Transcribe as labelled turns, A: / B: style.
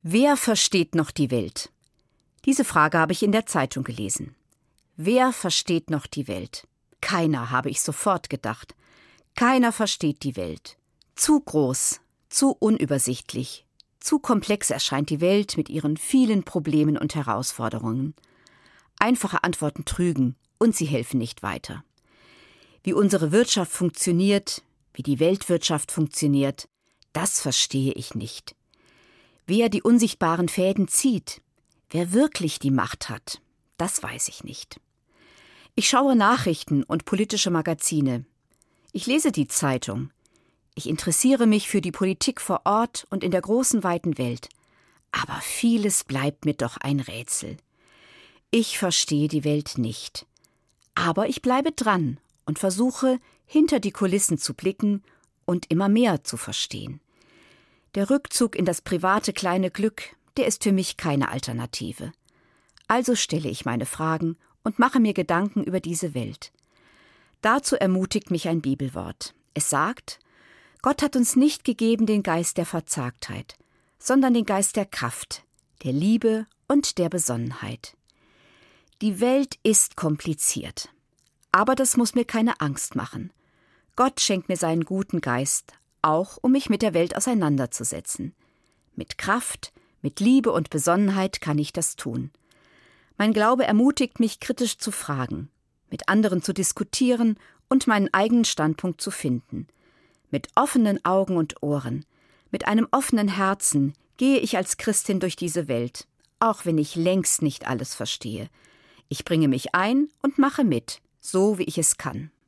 A: Wer versteht noch die Welt? Diese Frage habe ich in der Zeitung gelesen. Wer versteht noch die Welt? Keiner, habe ich sofort gedacht. Keiner versteht die Welt. Zu groß, zu unübersichtlich, zu komplex erscheint die Welt mit ihren vielen Problemen und Herausforderungen. Einfache Antworten trügen und sie helfen nicht weiter. Wie unsere Wirtschaft funktioniert, wie die Weltwirtschaft funktioniert, das verstehe ich nicht. Wer die unsichtbaren Fäden zieht, wer wirklich die Macht hat, das weiß ich nicht. Ich schaue Nachrichten und politische Magazine. Ich lese die Zeitung. Ich interessiere mich für die Politik vor Ort und in der großen, weiten Welt. Aber vieles bleibt mir doch ein Rätsel. Ich verstehe die Welt nicht. Aber ich bleibe dran und versuche, hinter die Kulissen zu blicken und immer mehr zu verstehen. Der Rückzug in das private kleine Glück, der ist für mich keine Alternative. Also stelle ich meine Fragen und mache mir Gedanken über diese Welt. Dazu ermutigt mich ein Bibelwort. Es sagt: Gott hat uns nicht gegeben den Geist der Verzagtheit, sondern den Geist der Kraft, der Liebe und der Besonnenheit. Die Welt ist kompliziert, aber das muss mir keine Angst machen. Gott schenkt mir seinen guten Geist, auch um mich mit der Welt auseinanderzusetzen. Mit Kraft, mit Liebe und Besonnenheit kann ich das tun. Mein Glaube ermutigt mich, kritisch zu fragen, mit anderen zu diskutieren und meinen eigenen Standpunkt zu finden. Mit offenen Augen und Ohren, mit einem offenen Herzen gehe ich als Christin durch diese Welt, auch wenn ich längst nicht alles verstehe. Ich bringe mich ein und mache mit, so wie ich es kann.